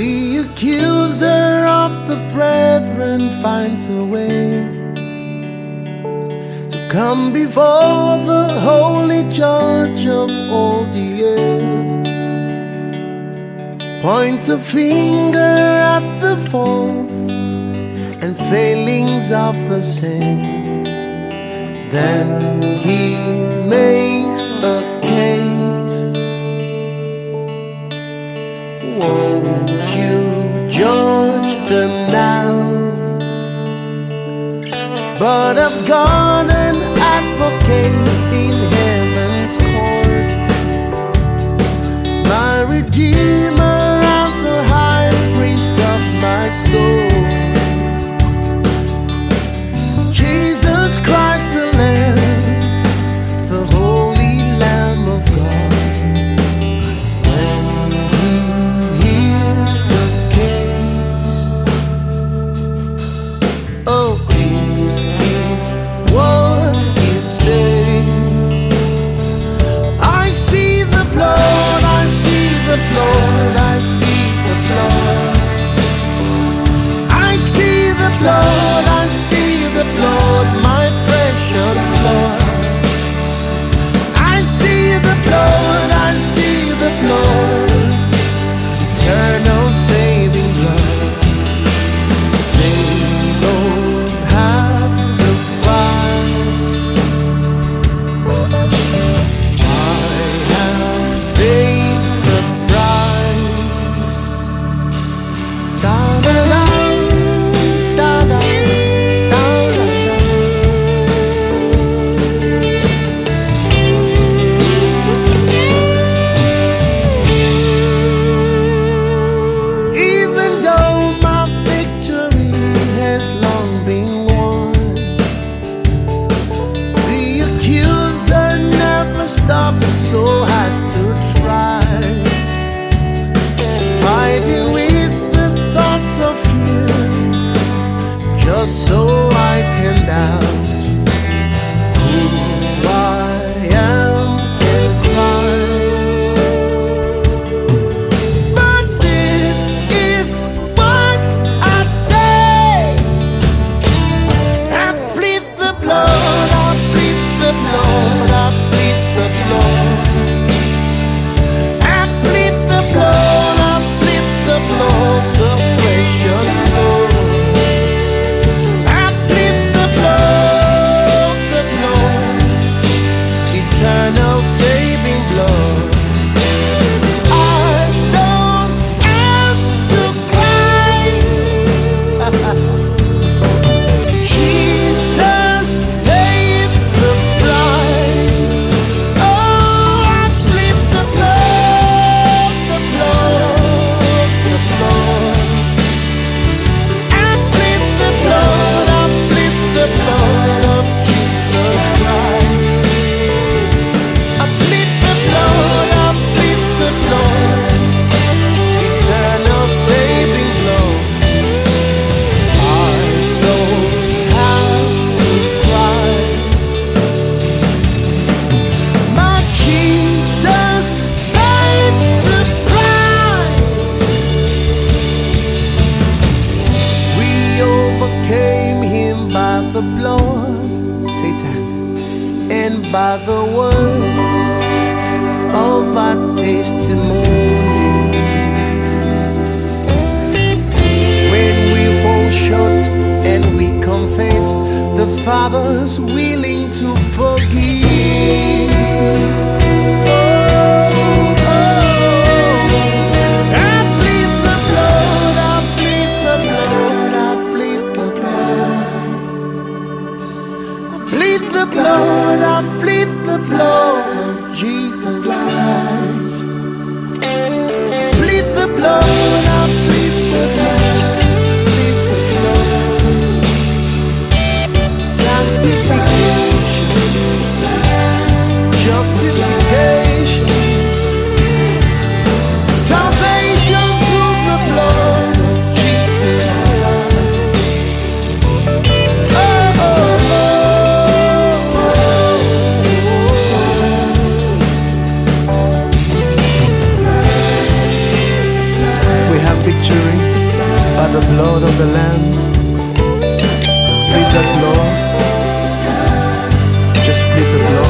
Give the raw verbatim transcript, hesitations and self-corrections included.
The accuser of the brethren finds a way to come before the holy judge of all the earth, points a finger at the faults and failings of the saints. Then he makes a case. Won't you judge them now? But I've got an advocate in heaven's court, my Redeemer and the high priest of my soul, Jesus Christ the Lamb, the holy Lamb of God. When he hears the case, oh, this is what he says. I see the blood, I see the blood, I see the blood. I see the blood, I see the blood, my precious blood. I see the blood, I see the blood, eternal saving blood. They don't have to cry. I have paid the price. Da da da. Stopped, so had to try, fighting with the thoughts of fear, just so I can doubt who I am in Christ. But this is what I say: I plead the blood, I plead the blood, I plead the blood. I plead the blood, I plead the blood, the precious blood. I plead the blood, the blood, eternal saving blood. I don't have to cry. Jesus paid the price. The blood, Satan, and by the words of our testimony. When we fall short and we confess, the Father's willing to forgive. The blood, I plead the blood of Jesus Christ. Plead the blood, I plead the blood, plead the blood. Sanctification. victory by the blood of the Lamb. Plead the blood. Just plead the blood.